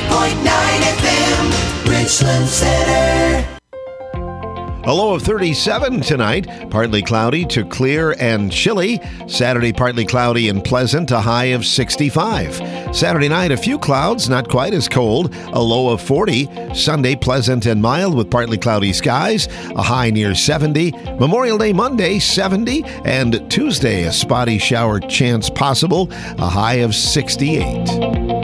FM, Richland Center. A low of 37 tonight, partly cloudy to clear and chilly. Saturday, partly cloudy and pleasant, a high of 65. Saturday night, a few clouds, not quite as cold, a low of 40. Sunday, pleasant and mild with partly cloudy skies, a high near 70. Memorial Day Monday, 70. And Tuesday, a spotty shower chance possible, a high of 68.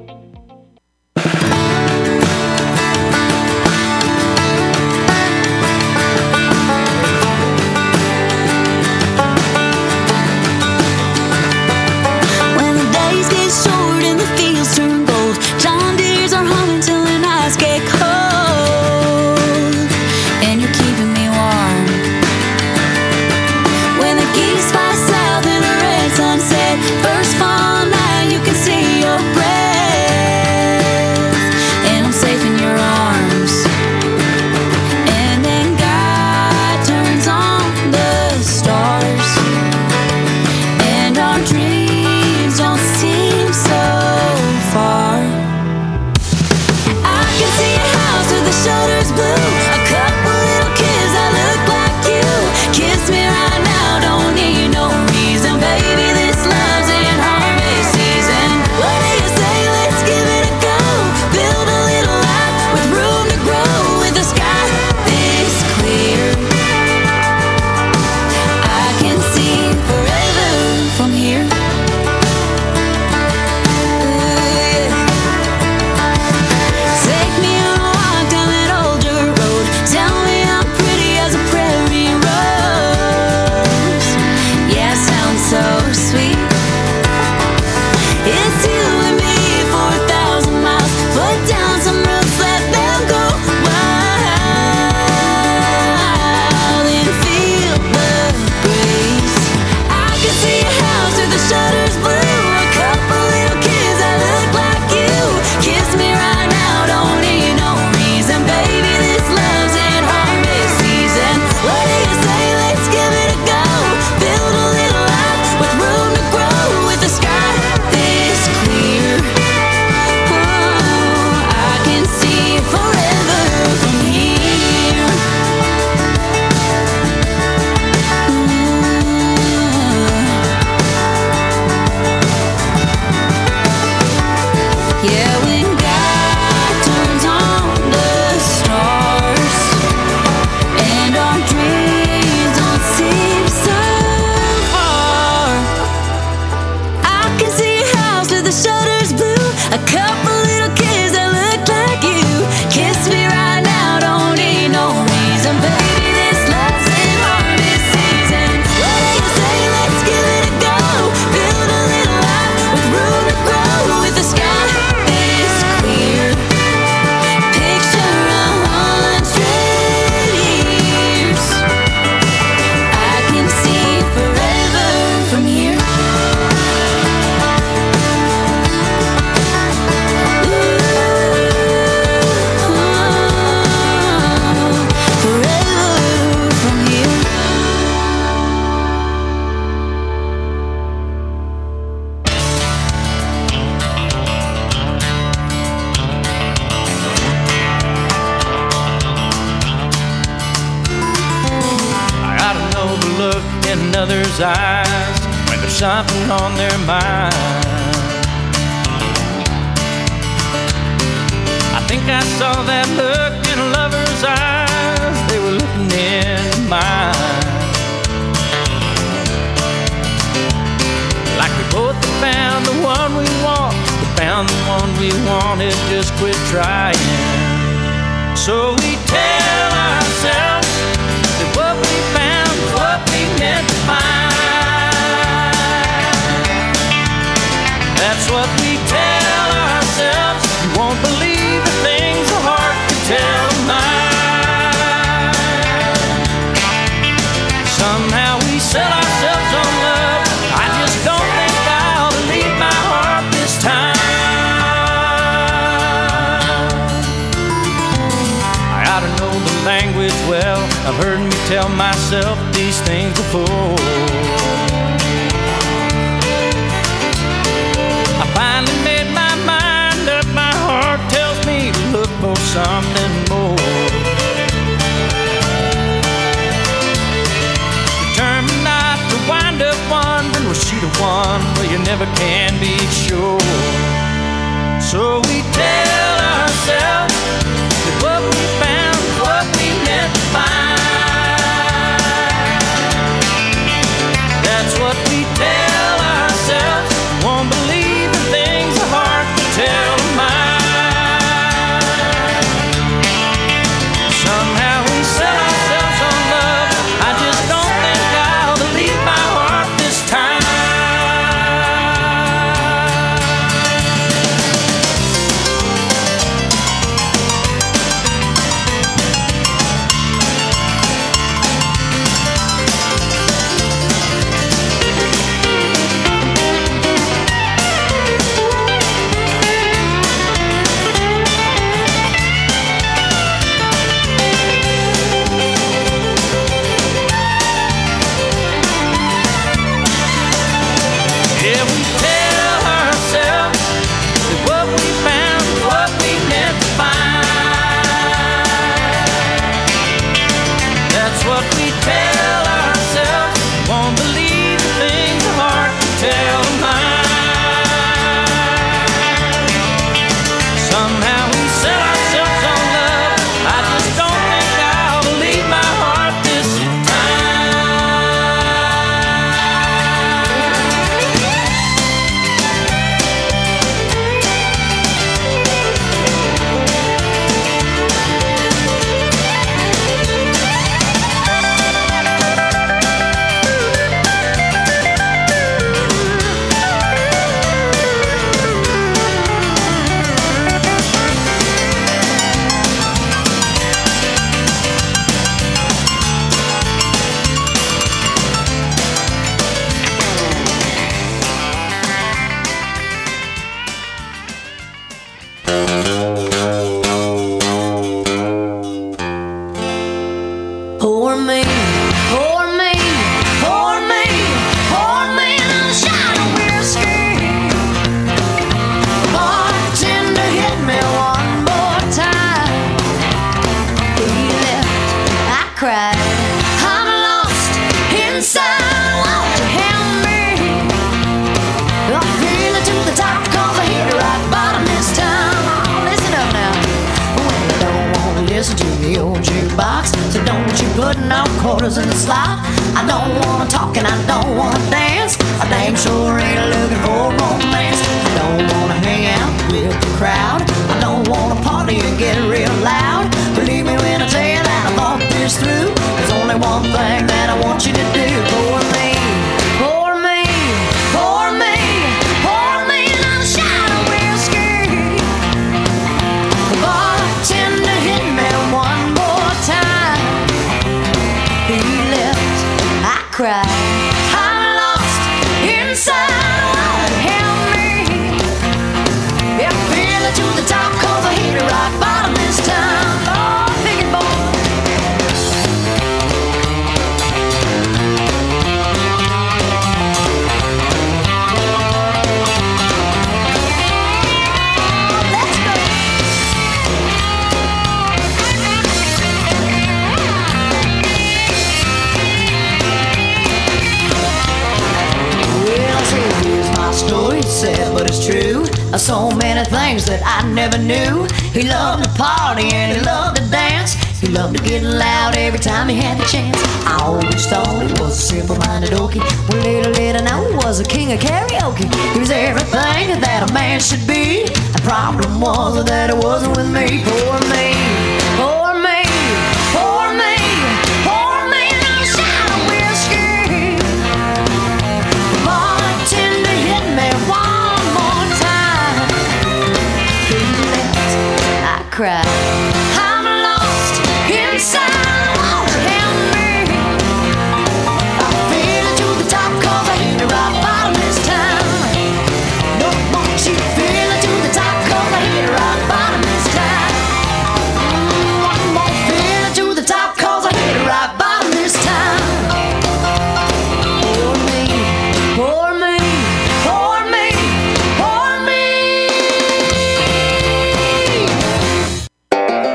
Eyes when there's something on their mind. I think I saw that look in a lover's eyes. They were looking in mine. Like we both found the one we want, we found the one we wanted, just quit trying. So we tell ourselves that what we found was what we meant to find. That's what we tell ourselves. You won't believe the things the heart can tell mine. Somehow we sell ourselves on love. I just don't think I'll leave my heart this time. I ought to know the language well. I've heard me tell myself these things before. I finally made my mind up, my heart something more. Determined not to wind up wondering, was she the one? Well, you never can be sure. So we tell ourselves that what we found is what we meant to find. That's what we tell ourselves. Won't believe the things the heart can tell a mind. Somehow we set ourselves on love. I just don't think I'll believe my heart this time. Yeah, we tell ourselves that what we found is what we meant to find. That's what we tell ourselves. Won't believe the things the heart can tell a mind. Somehow we set ourselves on love. I just don't think I'll believe my heart this time. Poor me, poor me, poor me, poor me, and a shot of whiskey. Bartender hit me one more time. He left, I cried, I'm lost inside. Won't you help me? I'm feeling to the top, 'cause I hit the rock bottom this time. Listen up now. Well, I don't wanna listen to the old jukebox, so don't you put no quarters in the slot. I don't wanna talk and I don't wanna dance. I damn sure ain't looking for romance. I don't wanna hang out with the crowd. I don't wanna party and get real loud. Believe me when I tell you that I thought this through. There's only one thing that I want you to do. For me, for me, for me, for me, and a shot of whiskey. The bartender hit me one more time. He left, I cried, I'm lost inside. Won't you help me? Yeah, feel it to the top, 'cause I hit the rock bottom this time. Oh, pick it, boy. Let's go. Well, here's my story, it's sad but it's true. So many things that I never knew. He loved to party and he loved to dance. He loved to get loud every time he had the chance. I always thought he was a simple-minded okie. Well, little did I know he was a king of karaoke. He was everything that a man should be. The problem was that it wasn't with me. Poor me, poor me, poor me, poor me, and a shot of whiskey. Bartender hit me one more time. He left, I cried, I'm lost inside. Won't you help me? I feel it to the top, 'cause I hit the rock bottom this time. No, won't you feel it to the top, 'cause I hit the rock bottom this time. One more, feel it to the top, 'cause I hit the rock bottom this time. Poor me, poor me, poor me, poor me.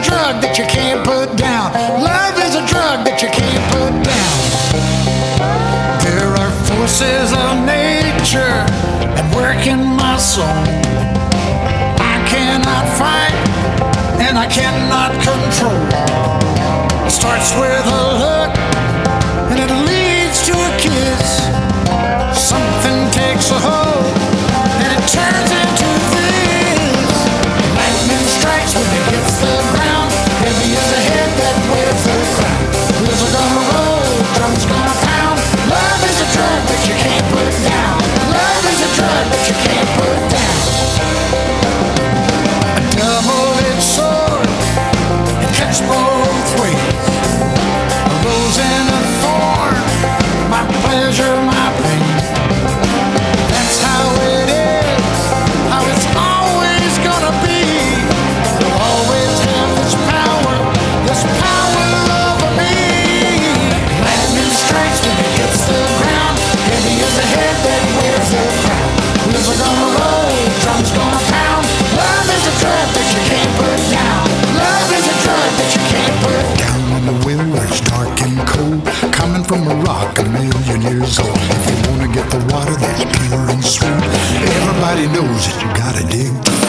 drug that you can't put down. Love is a drug that you can't put down. There are forces of nature at work in my soul. I cannot fight and I cannot control. It starts with a look and it leads to a kiss. Something takes a hold and it turns into this. Lightning strikes when it hits the ground. Heavy as a head that wears the crown. Wheels are gonna roll, drums gonna pound. Love is a drug that you can't put down. Love is a drug that you can't put down. A double-edged sword, it cuts both ways. A rose and a thorn, my pleasure, my pain. That's how it is, how it's always gonna be. You'll always have this power over me. Lightning strikes when it hits the ground. Heavy as a head that wears the crown. Wheels are gonna roll, drums gonna pound. Love is a drug that you can't put down. Love is a drug that you can't put down. On the wind where it's dark and cold, coming from a rock a million years old. If you wanna get the water that's pure and sweet, everybody knows that you gotta dig deep.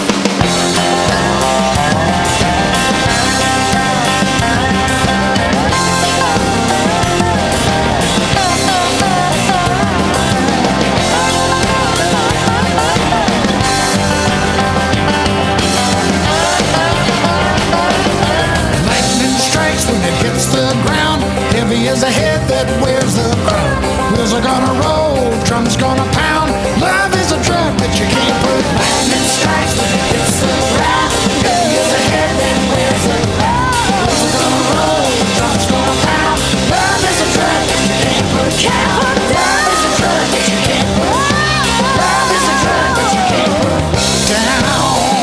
When it hits the ground, heavy as a head that wears the crown. Wheels are gonna roll, drums gonna pound. Love is a drug that you can't put. Lightning strikes when it hits the ground, heavy as a head that wears the crown. Wheels are gonna roll, drums gonna pound. Love is a drug that you can't put down. Love is a drug that you can't put. Love is a drug that you can't put down.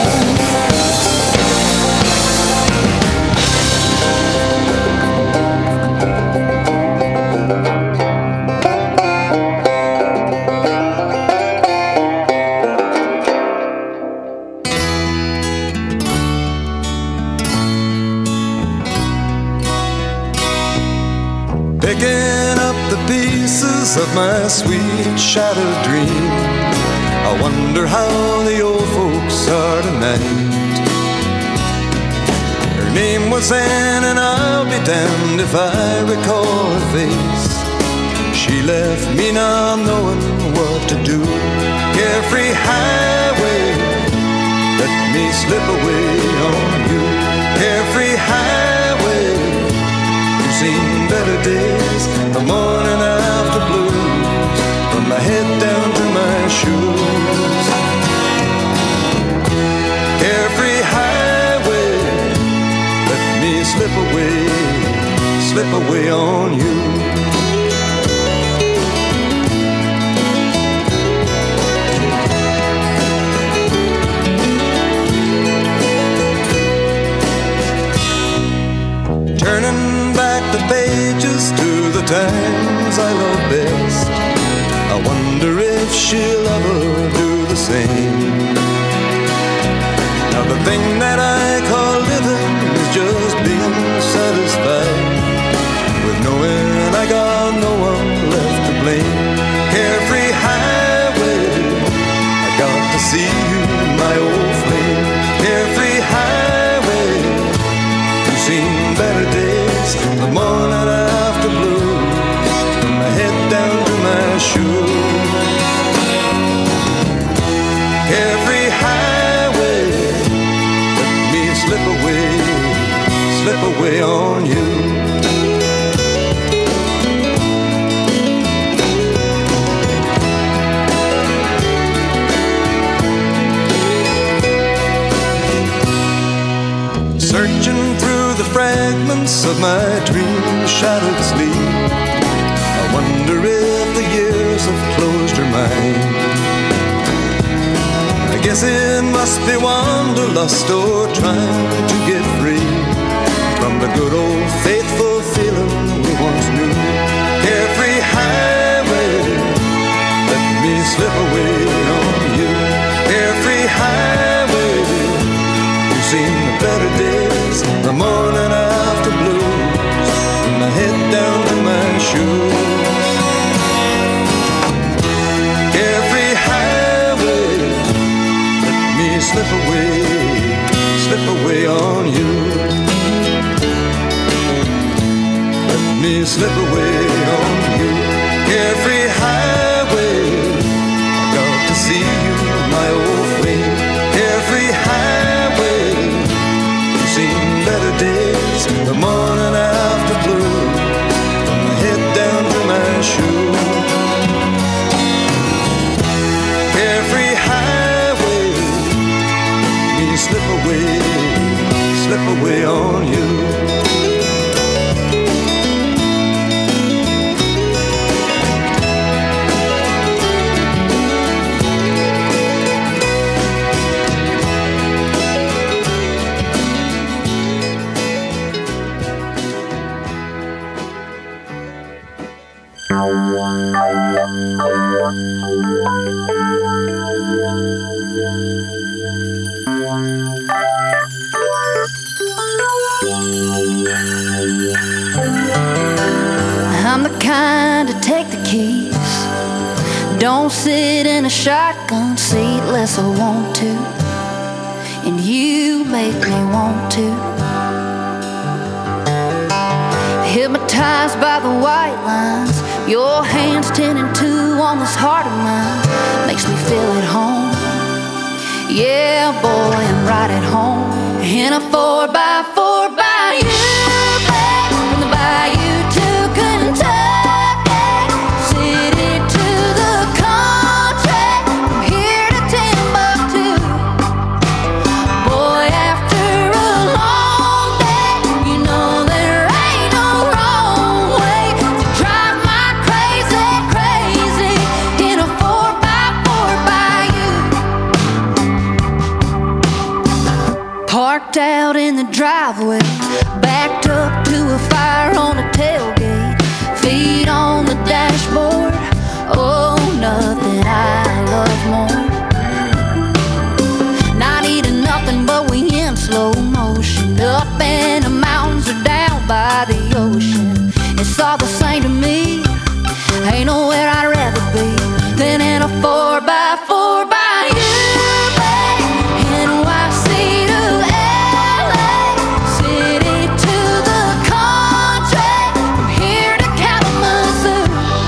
Picking up the pieces of my sweet shattered dream, I wonder how the old folks are tonight. Her name was Anne and I'll be damned if I recall her face. She left me not knowing what to do. Carefree highway, let me slip away on you. Carefree highway, you've seen better days, the morning after blues, from my head down to my shoes. Carefree highway, let me slip away on you. Turning back the pages to the times I love best, I wonder if she'll ever do the same. Now the thing that I call living is just being satisfied with knowing I got no one left to blame. Carefree highway, I got to see you, my old flame. Carefree highway, you've seen better days, the morning after blues, from my head down to my shoes. Carefree highway, let me slip away on you. Searching through the fragments of my dream-shattered sleep, I wonder if the years have closed her mind. I guess it must be wanderlust or trying to get free from the good old faithful feeling we once knew. Carefree highway, let me slip away on you. Carefree highway, you've seen the better days, the morning after blues, with my head down to my shoes. Carefree highway, let me slip away on you. Let me slip away on you. Carefree highway, I got to see you, my old friend. Carefree highway, you've seen better days, the morning after blue, from my head down to my shoe. Carefree highway, let me slip away on you. I'm the kind to take the keys, don't sit in a shotgun seat unless I want to, and you make me want to. Hypnotized by the white lines, your hands 10 and 2 on this heart of mine, makes me feel at home. Yeah, boy, I'm right at home in a 4x4 by you, babe, from the bayou to Kentucky, city to the country, from here to Timbuktu. Boy, after a long day, you know there ain't no wrong way to drive my crazy, crazy in a 4x4 by you. Parked out in the driveway, backed up to a fire on the tailgate, feet on the dashboard. Oh, nothing I love more. Not eating nothing, but we in slow motion, up in the mountains or down by the ocean. It's all the same to me. Ain't nowhere I'd rather be than in a 4x4 by you, babe. NYC to LA, city to the country, from here to Kalamazoo.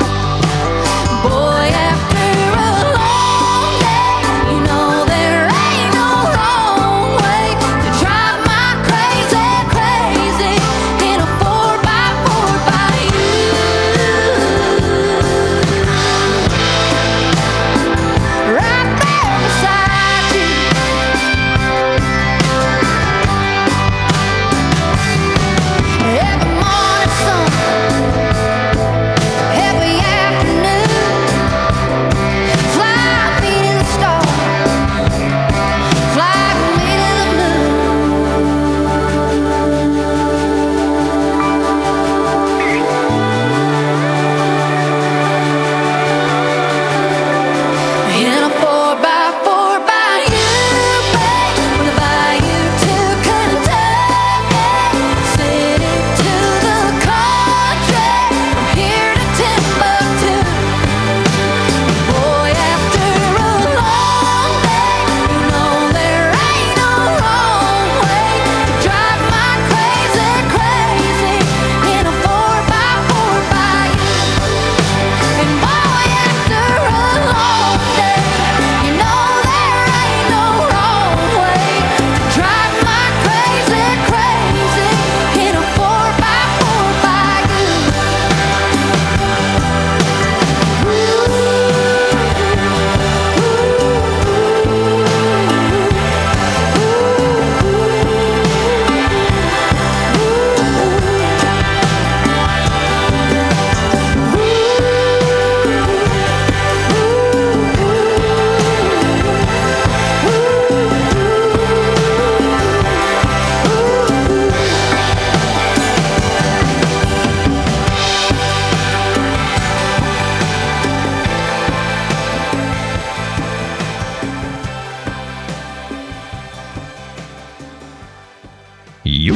Boy, after a long day, you know there ain't no wrong way to drive my crazy, crazy in a 4x4 by you.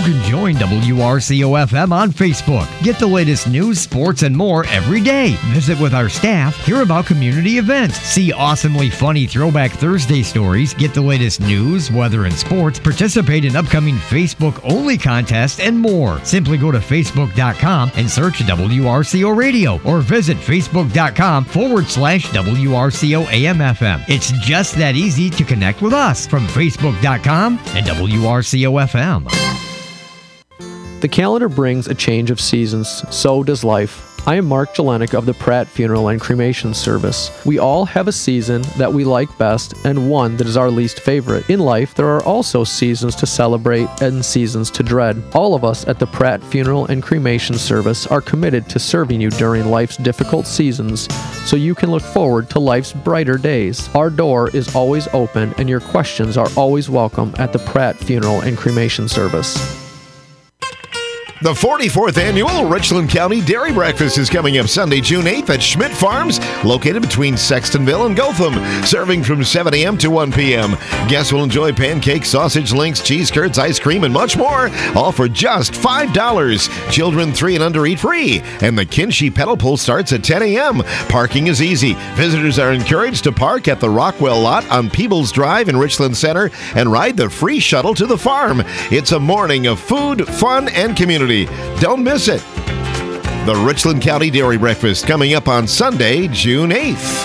can join WRCO-FM on Facebook. Get the latest news, sports, and more every day. Visit with our staff, hear about community events, see awesomely funny Throwback Thursday stories, get the latest news, weather, and sports, participate in upcoming Facebook-only contests, and more. Simply go to Facebook.com and search WRCO Radio or visit Facebook.com/WRCO AM/FM. It's just that easy to connect with us from Facebook.com and WRCO-FM. The calendar brings a change of seasons, so does life. I am Mark Jelenik of the Pratt Funeral and Cremation Service. We all have a season that we like best and one that is our least favorite. In life, there are also seasons to celebrate and seasons to dread. All of us at the Pratt Funeral and Cremation Service are committed to serving you during life's difficult seasons so you can look forward to life's brighter days. Our door is always open and your questions are always welcome at the Pratt Funeral and Cremation Service. The 44th Annual Richland County Dairy Breakfast is coming up Sunday, June 8th at Schmidt Farms, located between Sextonville and Gotham, serving from 7 a.m. to 1 p.m. Guests will enjoy pancakes, sausage links, cheese curds, ice cream, and much more, all for just $5. Children 3 and under eat free, and the Kinshie pedal pull starts at 10 a.m. Parking is easy. Visitors are encouraged to park at the Rockwell lot on Peebles Drive in Richland Center and ride the free shuttle to the farm. It's a morning of food, fun, and community. Don't miss it. The Richland County Dairy Breakfast coming up on Sunday, June 8th.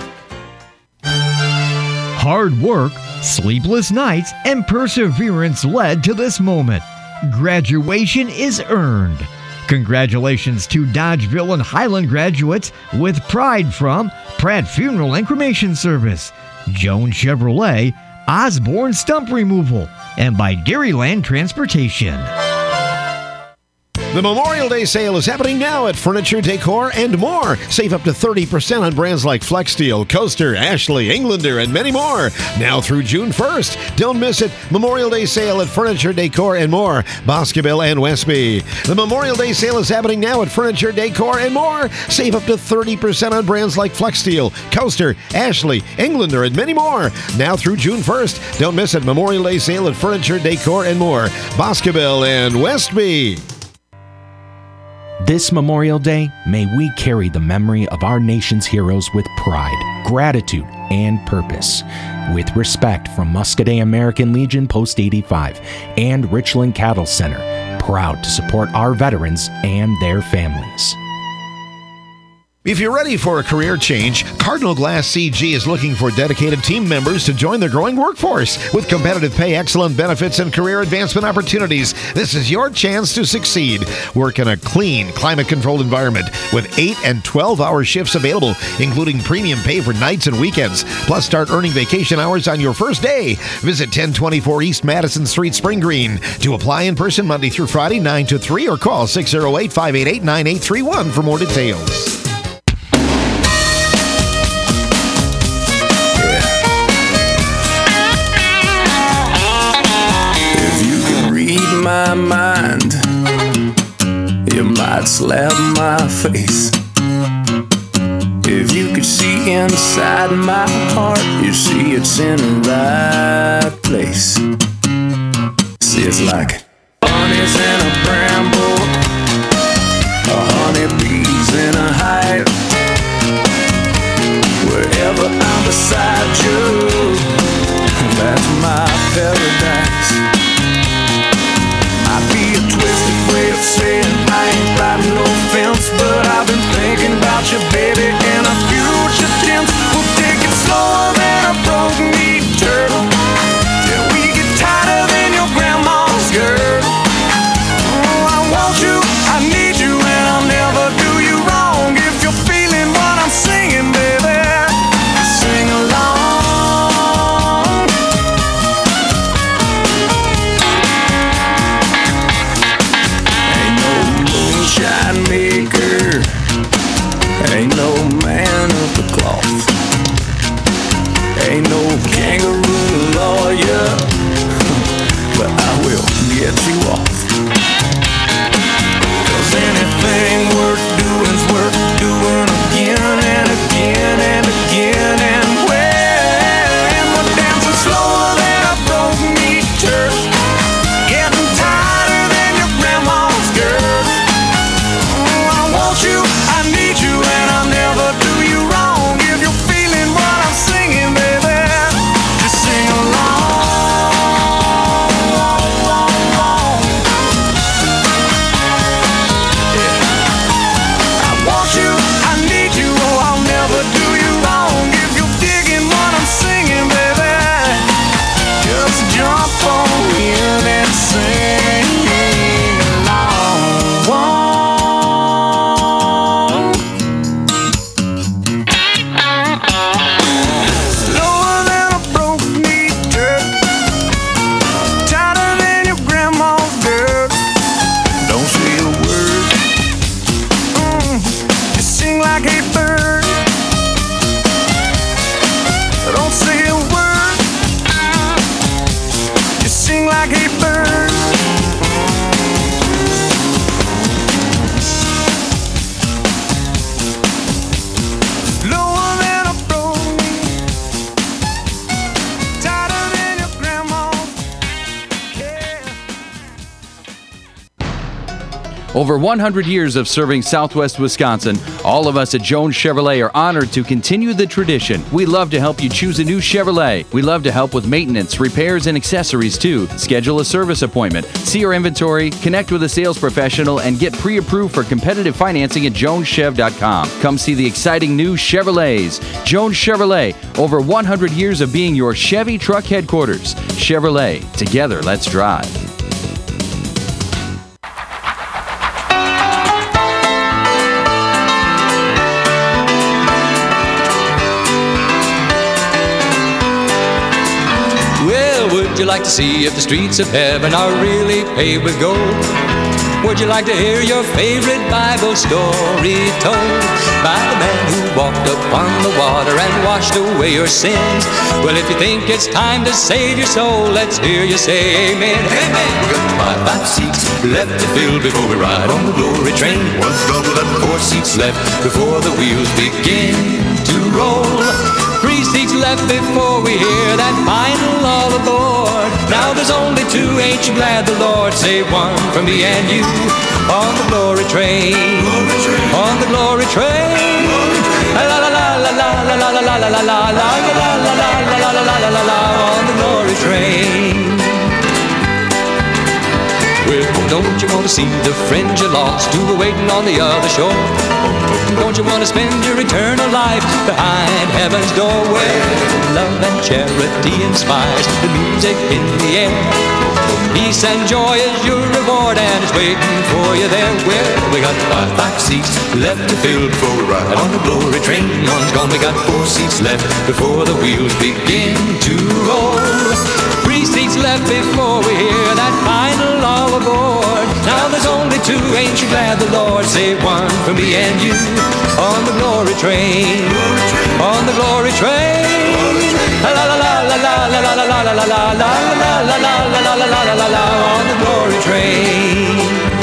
Hard work, sleepless nights, and perseverance led to this moment. Graduation is earned. Congratulations to Dodgeville and Highland graduates with pride from Pratt Funeral and Cremation Service, Jones Chevrolet, Osborne Stump Removal, and by Dairyland Transportation. The Memorial Day sale is happening now at Furniture, Decor, and more. Save up to 30% on brands like FlexSteel, Coaster, Ashley, Englander, and many more. Now through June 1st. Don't miss it. Memorial Day sale at Furniture, Decor, and more. Boscoville and Westby. The Memorial Day sale is happening now at Furniture, Decor, and more. Save up to 30% on brands like FlexSteel, Coaster, Ashley, Englander, and many more. Now through June 1st. Don't miss it. Memorial Day sale at Furniture, Decor, and more. Boscoville and Westby. This Memorial Day, may we carry the memory of our nation's heroes with pride, gratitude, and purpose. With respect from Muscadet American Legion Post 85 and Richland Cattle Center, proud to support our veterans and their families. If you're ready for a career change, Cardinal Glass CG is looking for dedicated team members to join their growing workforce. With competitive pay, excellent benefits, and career advancement opportunities, this is your chance to succeed. Work in a clean, climate-controlled environment with 8 and 12-hour shifts available, including premium pay for nights and weekends. Plus, start earning vacation hours on your first day. Visit 1024 East Madison Street, Spring Green. To apply in person Monday through Friday, 9 to 3, or call 608-588-9831 for more details. My mind, you might slap my face. If you could see inside my heart, you see it's in the right place. See, it's like bunnies in a bramble, honeybees in a hive. Wherever I'm beside you, that's my paradise. Might be a twisted way of saying I ain't riding no fence, but I've been thinking about you, baby, in a future tense. We'll take it slower than a broke meat turtle, till we get tighter than your grandma's girdle. Over 100 years of serving Southwest Wisconsin, all of us at Jones Chevrolet are honored to continue the tradition. We love to help you choose a new Chevrolet. We love to help with maintenance, repairs, and accessories too. Schedule a service appointment, see our inventory, connect with a sales professional, and get pre-approved for competitive financing at joneschev.com. Come see the exciting new Chevrolets. Jones Chevrolet, over 100 years of being your Chevy truck headquarters. Chevrolet, together let's drive. Would you like to see if the streets of heaven are really paved with gold? Would you like to hear your favorite Bible story told by the man who walked upon the water and washed away your sins? Well, if you think it's time to save your soul, let's hear you say amen. Amen. We got 5 seats left to fill before we ride on the glory train. 4 seats left before the wheels begin to roll. 3 seats left before we hear that final all aboard. Now there's only 2, ain't you glad the Lord saved one for me and you? On the glory train, on the glory train. La la la la la la la la la la la la la la la la la la la on the glory train. Well, don't you want to see the friends you lost who were waiting on the other shore? Don't you want to spend your eternal life behind heaven's door where love and charity inspires the music in the air? Peace and joy is your reward and it's waiting for you there. Where we got 5 seats left to fill before we ride on the glory train. One's gone, we got 4 seats left before the wheels begin to roll. 3 seats left before we hear that final all aboard. Now there's only 2, ain't you glad the Lord saved one for me and you? On the glory train, on the glory train. La la la la la la la la la la la la la la la la la la la on the glory train.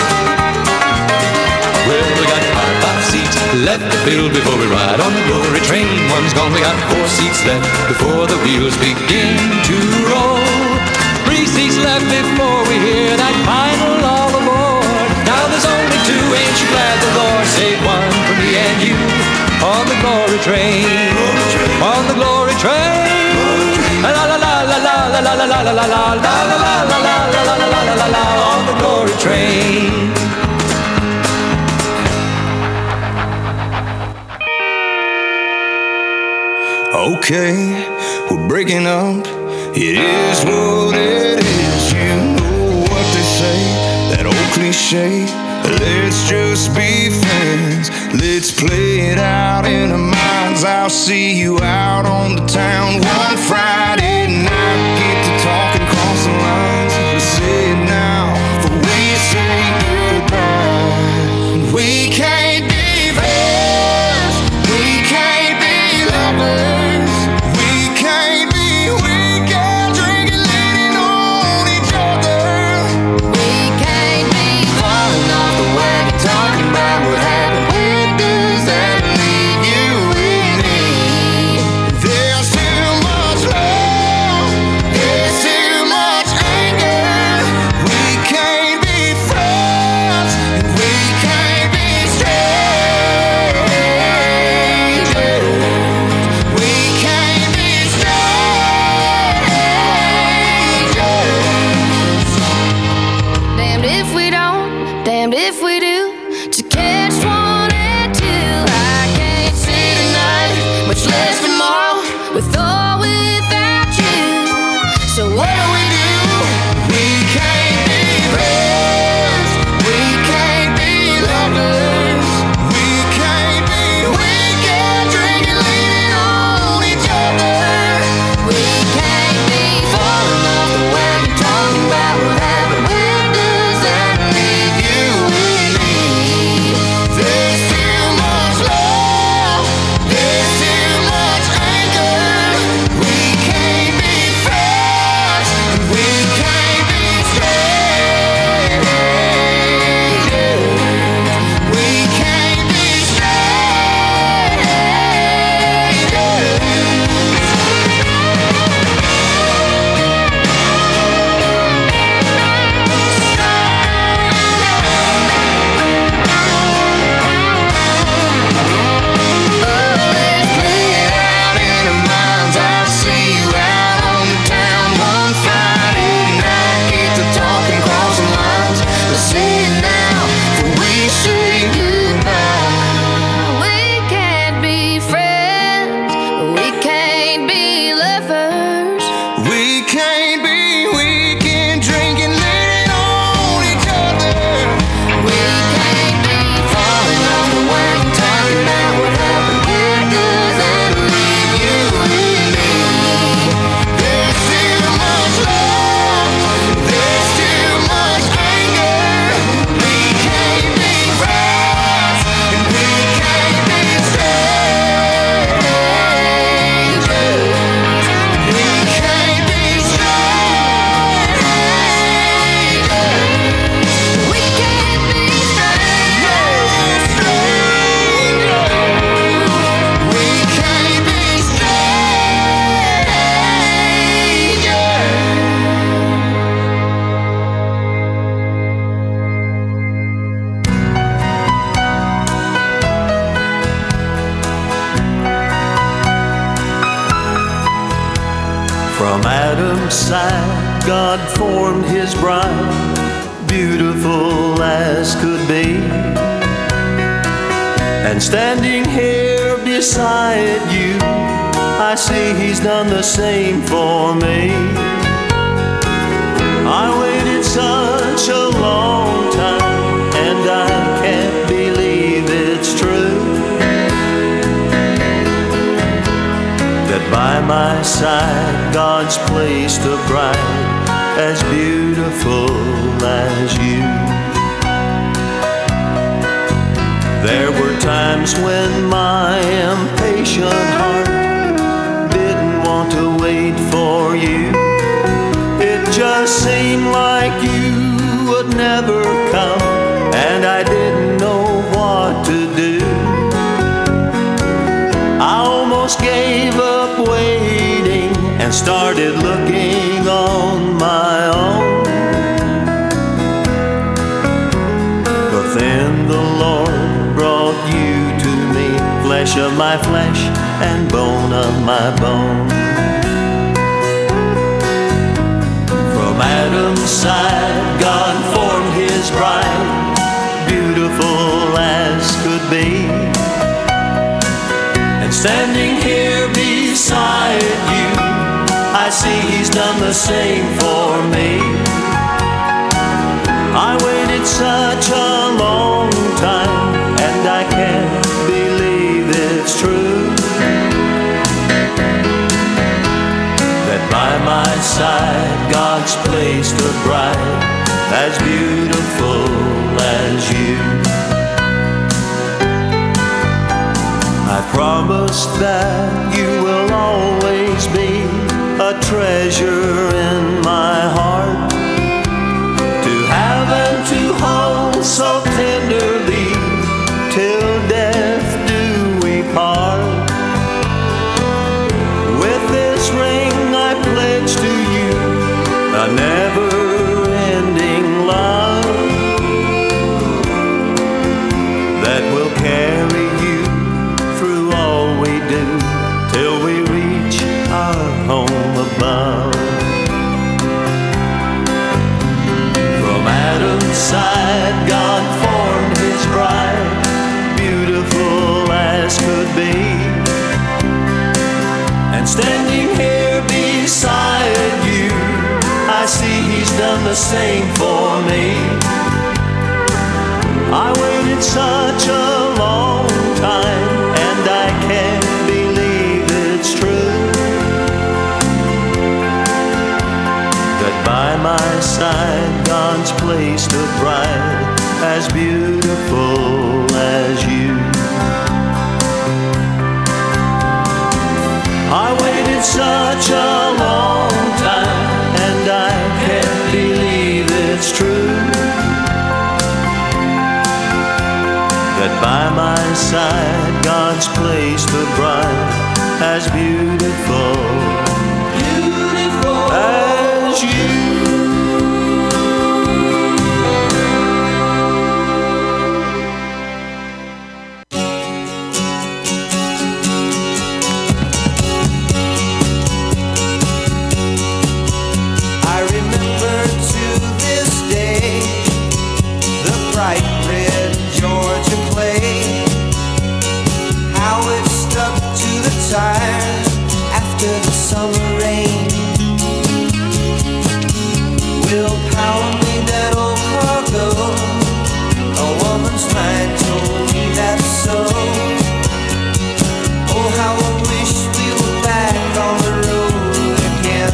Well, we got 5 seats left to fill before we ride on the glory train. One's gone, we got 4 seats left before the wheels begin to roll. 3 seats left before we hear that final all aboard. Now there's only 2, ain't you glad the Lord saved one for me and you? On the glory train, on the glory train. La la la la la la la la la la la la la la la la la la la on the glory train. Okay, we're breaking up. It is what it is. You know what they say, that old cliche. Let's just be friends. Let's play it out in our minds. I'll see you out on the town one Friday night. Get to talking across the lines. Let's say it now before we say goodbye. We can't be friends. We can't be lovers. We can't be weekend drinking, leaning on each other. We can't be falling off the wagon, talking about what happened. When does that leave you and me? There's too much love. There's too much anger. We can't be friends, and we can't be strangers. We can't be strangers. Damned if we don't, damned if we do. To catch 1 and 2. I can't see tonight, much less tomorrow, with or without you. So what do? We can't be friends. We can't be lovers. We can't be weekend drinking, leaning on each other. We can't be falling off the wagon, talking about what happened. When does that leave you and me? Adam's side, God formed his bride, beautiful as could be. And standing here beside you, I see he's done the same for me. I waited such a long time, and I can't believe it's true, that by my side God's placed a bride as beautiful as you. There were times when my impatient heart didn't want to wait for you. It just seemed like you would never come, and I didn't know what to do. I almost gave up waiting and started looking on my own. But then the Lord brought you to me, flesh of my flesh and bone of my bone. From Adam's side, God formed his bride, beautiful as could be. And standing here beside you, I see he's done the same for me. I waited such a long time, and I can't believe it's true, that by my side God's placed a bride as beautiful as you. I promise that you will always be a treasure in my heart, to have and to hold so tenderly, till death do we part. With this ring I pledge to you a never-ending love that will carry you through all we do, till we reach our home above. From Adam's side, God formed his bride, beautiful as could be. And standing here beside you, I see he's done the same for me. I waited such a long time, and I can't believe it's true, that by my side God's placed a bride as beautiful as you. I waited such a long time, and I can't believe it's true, that by my side God's placed a bride as beautiful, beautiful as you. I remember to this day the bright red Georgia clay, how it stuck to the tires after the summer rain. Will power made that old cargo, a woman's mind told me that's so. Oh, how I wish we were back on the road again.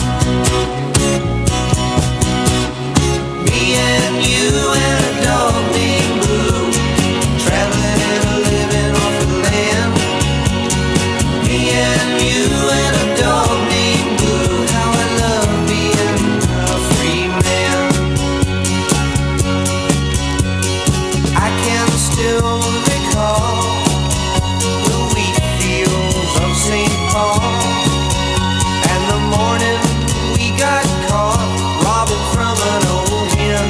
Me and you and a dog named Blue, traveling and a living off the land. Me and you and a dog named Blue, how I love being a free man. I can still recall the wheat fields of St. Paul, and the morning we got caught robbing from an old hen.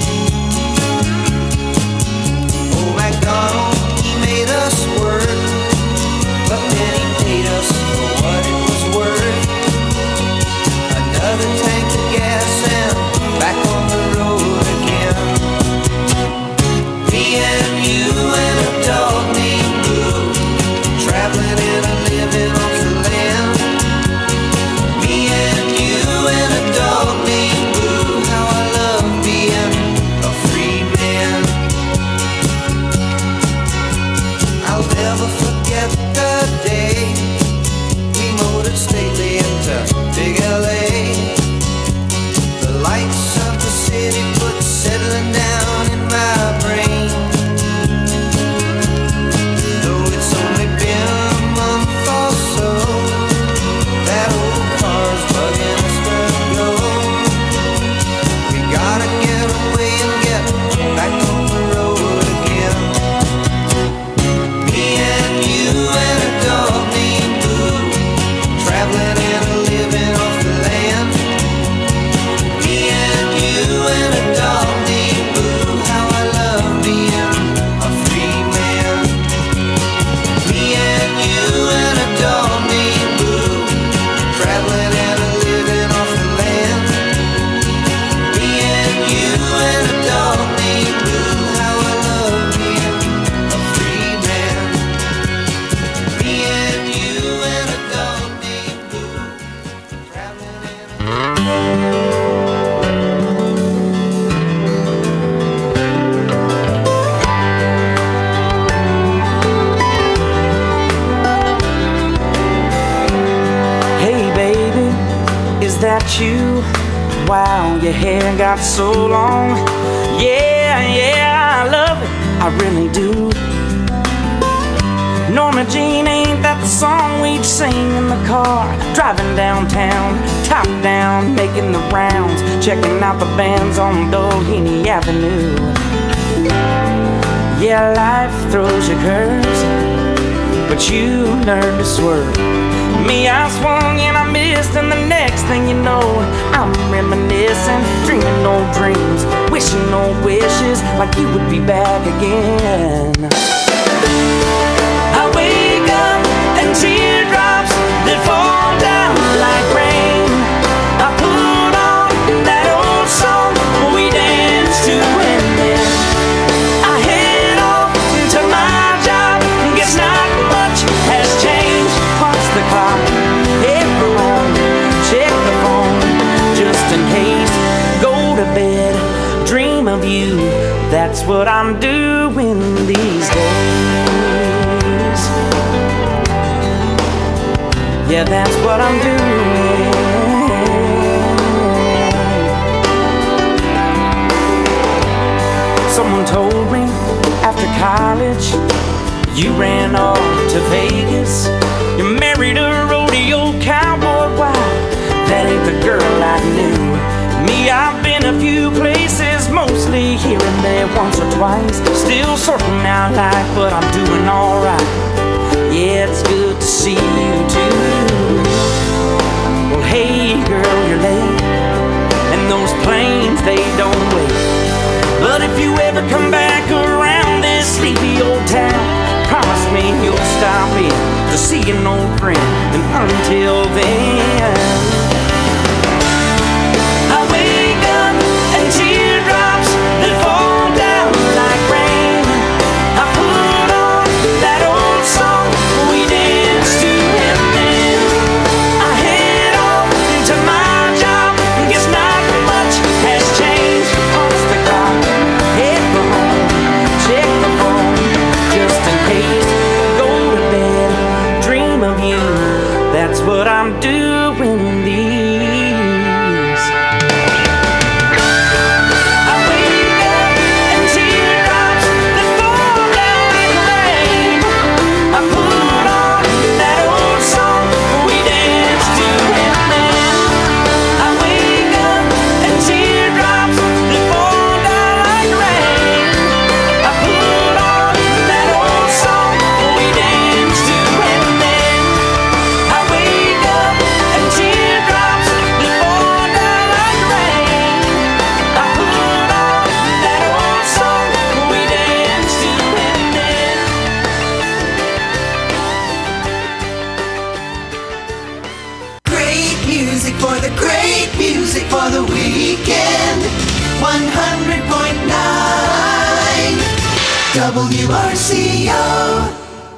Oh, MacDonald, he made us work, but then he paid us for what it was worth. Another at you. Wow, your hair got so long. Yeah, I love it, I really do. Norma Jean, ain't that the song we'd sing in the car? Driving downtown, top down, making the rounds, checking out the bands on Doheny Avenue. Yeah, life throws you curves, but you learn to swerve. Me, I swung and I missed, and the next thing you know, I'm reminiscing, dreaming old dreams, wishing old wishes, like you would be back again. I wake up and teardrops that fall down like rain. I put on that old song we danced to, and then I head off to my job. Guess not much has changed. Punch the clock, head home, check the phone, just in case. Go to bed, dream of you. That's what I'm doing these days. Yeah, that's what I'm doing. Someone told me after college you ran off to Vegas. You married a rodeo cowboy. Wow, that ain't the girl I knew. Me, I've been a few places, mostly here and there, once or twice. Still sorting out life, but I'm doing alright. Yeah, it's good to see you too. Well, hey girl, you're late, and those planes, they don't wait. But if you ever come back around this sleepy old town, promise me you'll stop in to see an old friend. And until then, I wake up and teardrops that fall down like rain. I put on that old song we danced to, and then I head off to my job. Guess not much has changed. Punch the clock, head home, check the phone, just in case. Go to bed, dream of you. That's what I'm doing these. I wake up and teardrops that fall down like rain. I put on that old song we danced to, and then I wake up and teardrops that fall down like rain. I put on that old song we danced to, and then I wake up and teardrops that fall down like rain. I put on that old song we danced to, and then Great music for the great music for the weekend. 100.9 WRCO.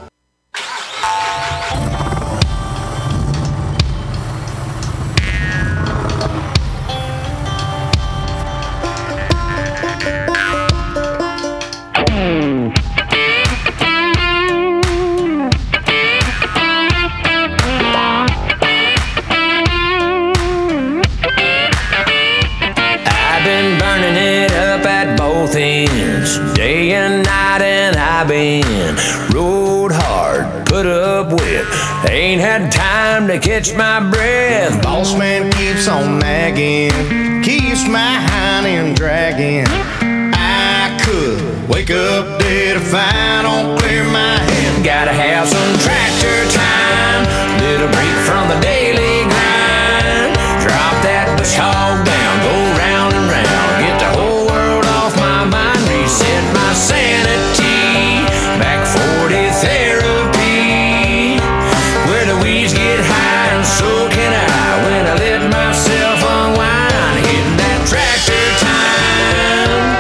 I've been burning it up at both ends, day and night, and I've been rode hard, put up with, ain't had time to catch my breath. Boss man keeps on nagging, keeps my hiney dragging. I could wake up dead if I don't clear my head. Gotta have some tractor time, little break from the daily grind. Drop that bush hog down, go round and round, get the whole world off my mind, reset my sanity, back 40 therapy, where the weeds get high and so can I, when I let myself unwind, hitting that tractor time.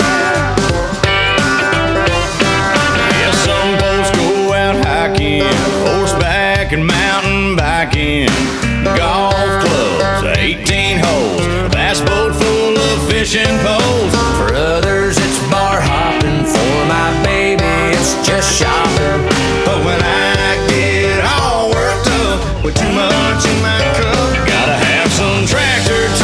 Yeah, some folks go out hiking, horseback and mountain biking, golf clubs, 18 holes, bass boat full of fishing poles. For others it's bar hopping, for my baby it's just shopping. But when I get all worked up with too much in my cup, gotta have some tractor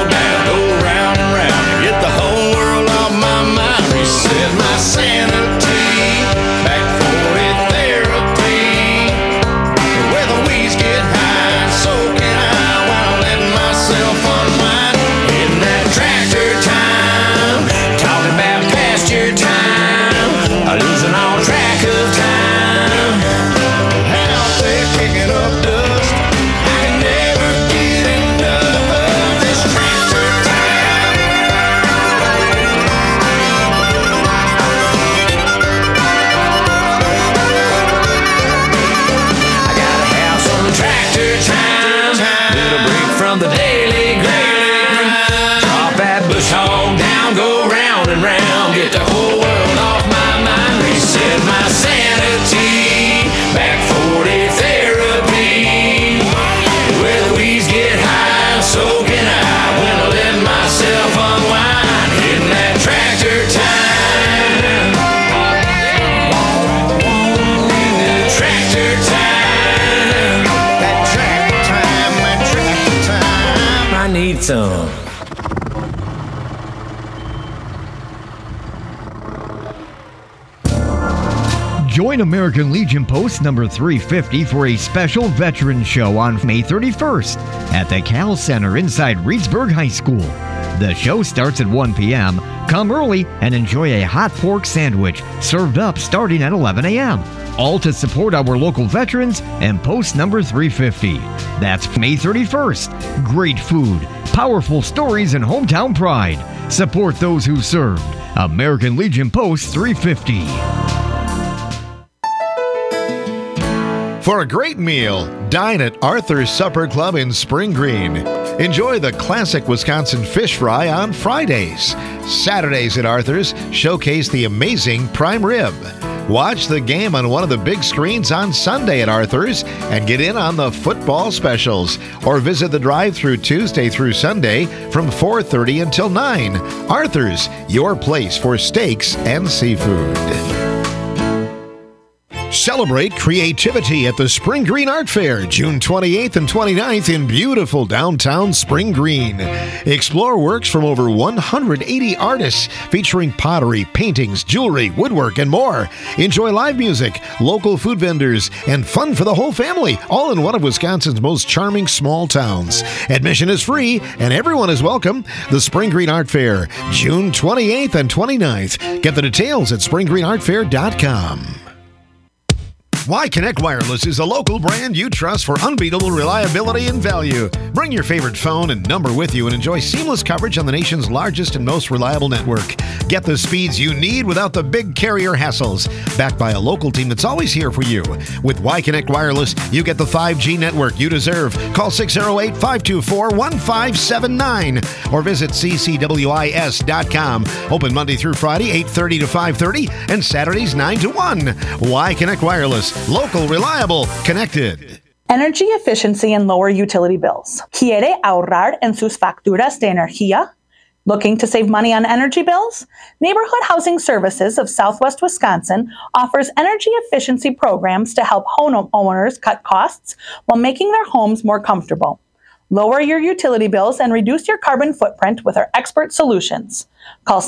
down, go round and round, get the whole world off my mind, reset my sanity, back 40 therapy, where the weeds get high, so can I, while I'm letting myself unwind, hitting that tractor time, talking about pasture time, losing all track of time, out there kicking up dust, I can never get enough of this tractor time. I got a house on tractor time, little break from the daily grind, drop that bush hog down, go round and round, get the whole world off my mind, reset my sanity, back 40 therapy, where the weeds get high, so can I, when I let myself unwind, hitting that tractor time, tractor time, that tractor time, my tractor time, I need some. Join American Legion Post number 350 for a special veteran show on May 31st at the Cal Center inside Reedsburg High School. The show starts at 1 p.m. Come early and enjoy a hot pork sandwich served up starting at 11 a.m. All to support our local veterans and Post number 350. That's May 31st. Great food, powerful stories, and hometown pride. Support those who served. American Legion Post 350. For a great meal, dine at Arthur's Supper Club in Spring Green. Enjoy the classic Wisconsin fish fry on Fridays. Saturdays at Arthur's showcase the amazing prime rib. Watch the game on one of the big screens on Sunday at Arthur's and get in on the football specials. Or visit the drive-thru Tuesday through Sunday from 4:30 until 9. Arthur's, your place for steaks and seafood. Celebrate creativity at the Spring Green Art Fair, June 28th and 29th in beautiful downtown Spring Green. Explore works from over 180 artists featuring pottery, paintings, jewelry, woodwork, and more. Enjoy live music, local food vendors, and fun for the whole family, all in one of Wisconsin's most charming small towns. Admission is free, and everyone is welcome. The Spring Green Art Fair, June 28th and 29th. Get the details at springgreenartfair.com. Y Connect Wireless is a local brand you trust for unbeatable reliability and value. Bring your favorite phone and number with you and enjoy seamless coverage on the nation's largest and most reliable network. Get the speeds you need without the big carrier hassles. Backed by a local team that's always here for you. With Y Connect Wireless, you get the 5G network you deserve. Call 608-524-1579 or visit ccwis.com. Open Monday through Friday, 8:30 to 5:30 and Saturdays 9 to 1. Y Connect Wireless. Local, reliable, connected. Energy efficiency and lower utility bills. ¿Quiere ahorrar en sus facturas de energía? Looking to save money on energy bills? Neighborhood Housing Services of Southwest Wisconsin offers energy efficiency programs to help homeowners cut costs while making their homes more comfortable. Lower your utility bills and reduce your carbon footprint with our expert solutions. Call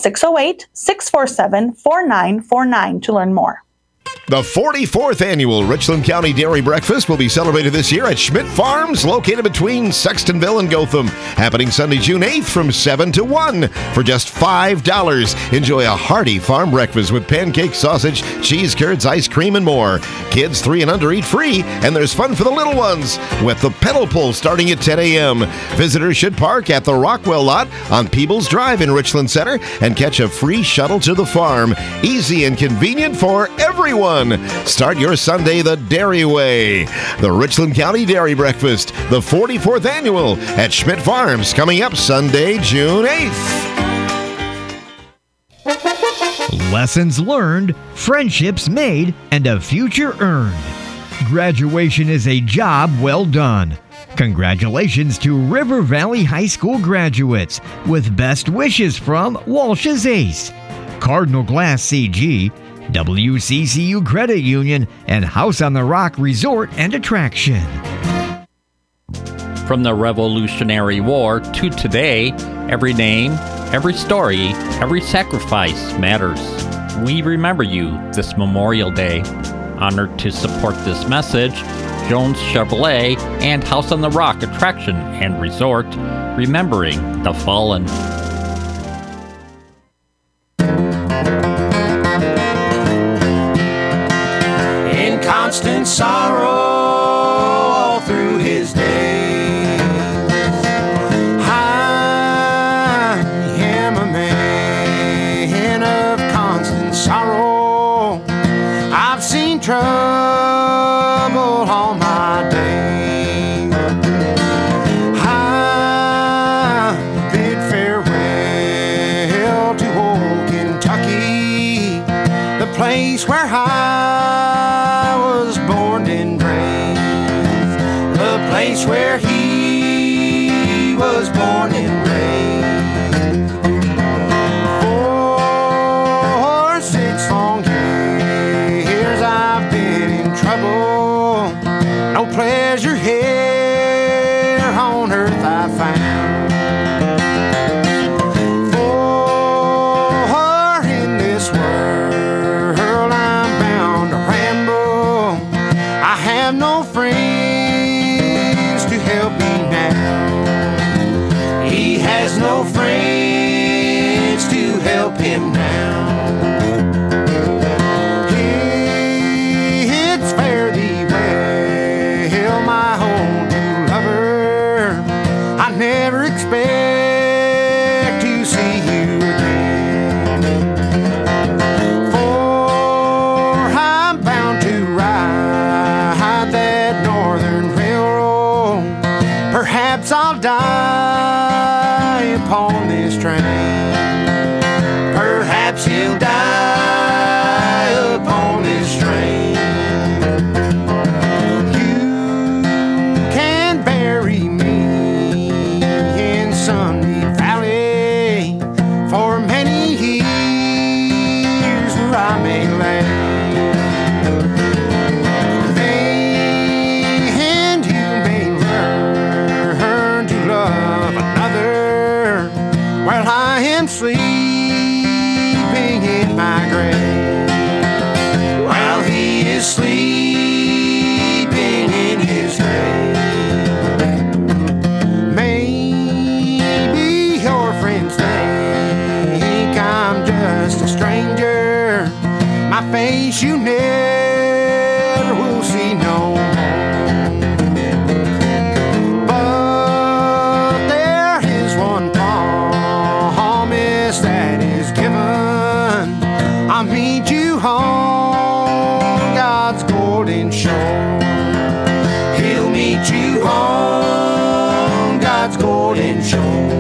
608-647-4949 to learn more. The 44th annual Richland County Dairy Breakfast will be celebrated this year at Schmidt Farms, located between Sextonville and Gotham. Happening Sunday, June 8th from 7 to 1 for just $5. Enjoy a hearty farm breakfast with pancakes, sausage, cheese curds, ice cream, and more. Kids 3 and under eat free, and there's fun for the little ones with the pedal pull starting at 10 a.m. Visitors should park at the Rockwell lot on Peebles Drive in Richland Center and catch a free shuttle to the farm. Easy and convenient for everyone. Start your Sunday the dairy way. The Richland County Dairy Breakfast, the 44th annual at Schmidt Farms, coming up Sunday, June 8th. Lessons learned, friendships made, and a future earned. Graduation is a job well done. Congratulations to River Valley High School graduates with best wishes from Walsh's Ace, Cardinal Glass CG, WCCU Credit Union, and House on the Rock Resort and Attraction. From the Revolutionary War to today, every name, every story, every sacrifice matters. We remember you this Memorial Day. Honored to support this message, Jones Chevrolet and House on the Rock Attraction and Resort, remembering the fallen. In constant sorrow all through his days, I am a man of constant sorrow. I've seen trouble all my days. I bid farewell to old Kentucky, the place where I was born and raised, the place where he was born and raised. For 6 long years I've been in trouble, no pleasure here on earth I found. For in this world I'm bound to ramble, I have no friends to help me now. He has no friends to help him now. It's fare thee well, my old new lover. I never expect to see you again, for I'm bound to ride that northern railroad. Perhaps I'll die upon this train. Perhaps he'll die upon this train. You can bury me in Sunny Valley for many years where I may lay. And you may learn to love another while I am sleeping in my grave, while he is sleeping in his grave. Maybe your friends think I'm just a stranger, my face you never will see no more. But there is one promise that is given, I'll meet you on God's golden shore. He'll meet you on God's golden shore.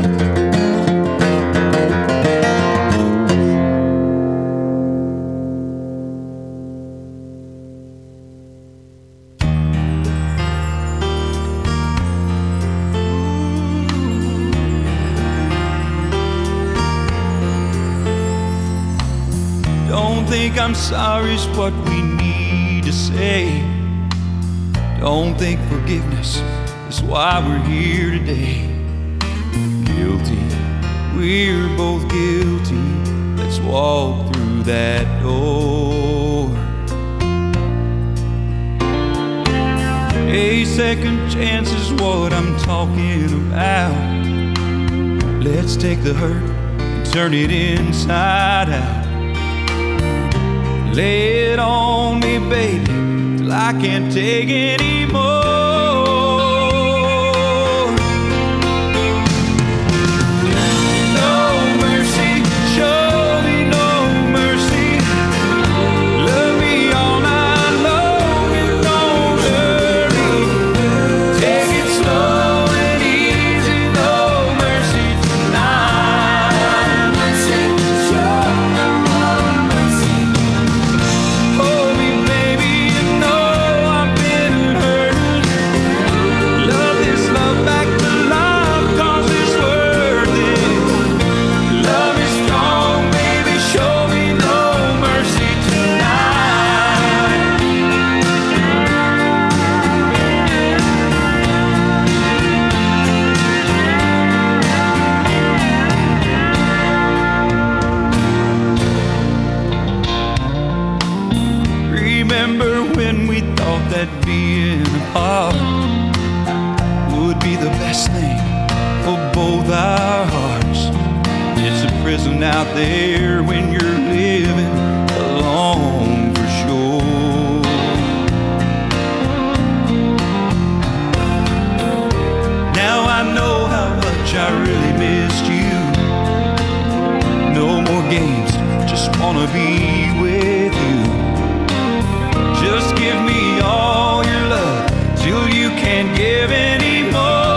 Don't think I'm sorry's what we need to say. Don't think forgiveness is why we're here today. Guilty, we're both guilty. Let's walk through that door. A second chance is what I'm talking about. Let's take the hurt and turn it inside out. Lay it on me, baby, till I can't take any more. No mercy, show me no mercy. Love me all night long and don't hurry. Take it slow and easy, no mercy tonight. Mercy, show me no mercy. Hold me, baby, you know I've been hurt. isn't out there when you're living alone for sure. Now I know how much I really missed you. No more games, just wanna be with you. Just give me all your love till you can't give any more.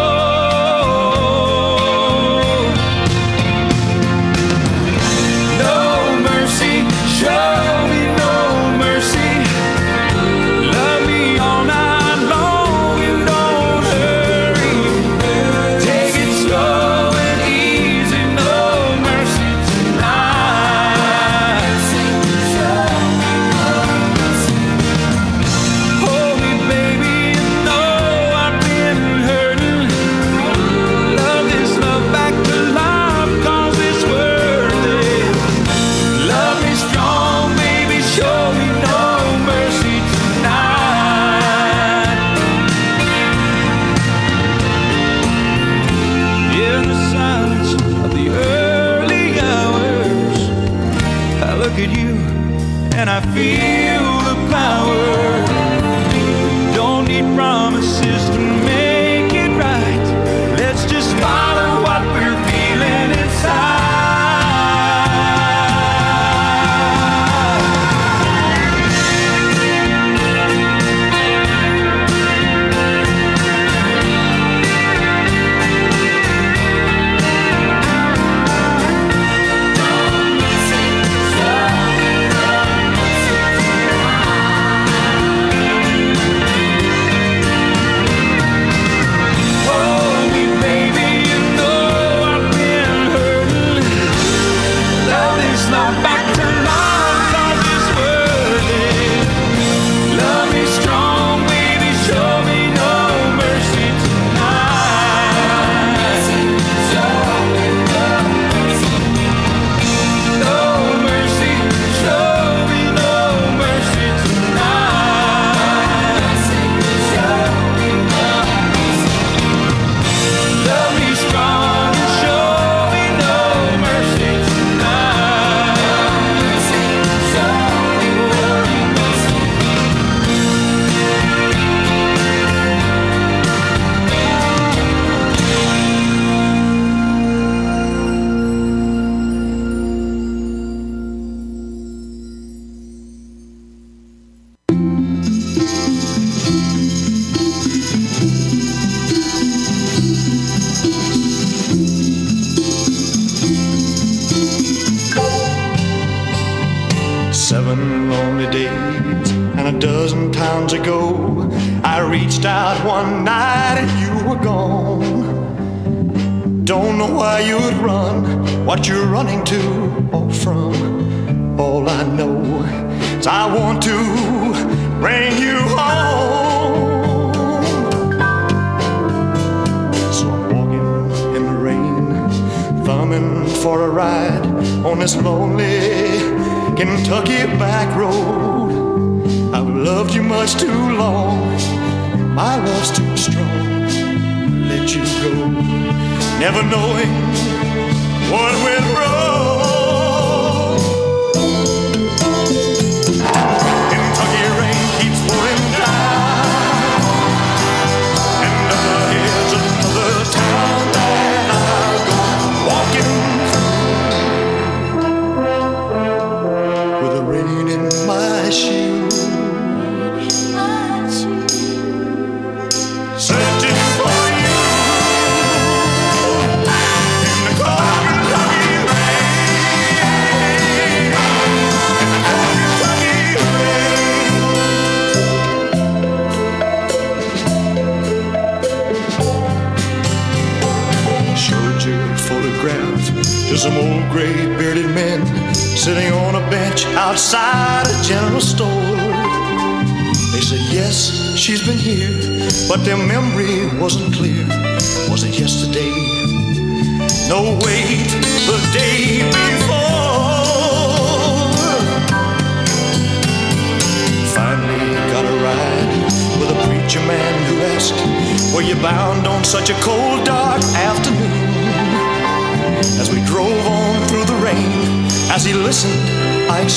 No mercy, show me no mercy. Love me all night long and don't hurry. Take it slow and easy, no mercy tonight. Hold me, baby, you know I've been hurting. Love this love back to life, 'cause it's worth it. Love me strong, baby, show me no mercy tonight. In the silence of the early hours, I look at you and I feel the power. Don't need promises to make it right. Let's just follow what we're feeling inside. Hold me, baby, you know I've been hurting. Love this love back to life, 'cause it's worth it. Love me strong, baby, show me no mercy tonight. No mercy, show me no mercy tonight. Love me strong and show me no mercy Seven lonely days and a dozen times ago, I reached out one night and you were gone. Don't know why you'd run, what you're running to or from. All I know is I want to bring you home. So I'm walking in the rain, thumbing for a ride on this lonely Kentucky back road. I've loved you much too long, my love's too strong to let you go, never knowing what went wrong. Kentucky rain keeps pouring down, and up ahead's another town that I'll go walking with the rain in my shoes, searching for you in the cold Kentucky rain, in the cold Kentucky rain. Showed your photograph to some old gray bearded men sitting on a bench outside a general store. They said, yes, she's been here, but their memory wasn't clear. Was it yesterday? No, wait, the day before. Finally got a ride with a preacher man who asked, were you bound on such a cold, dark afternoon? As we drove on through the rain, As he listened, I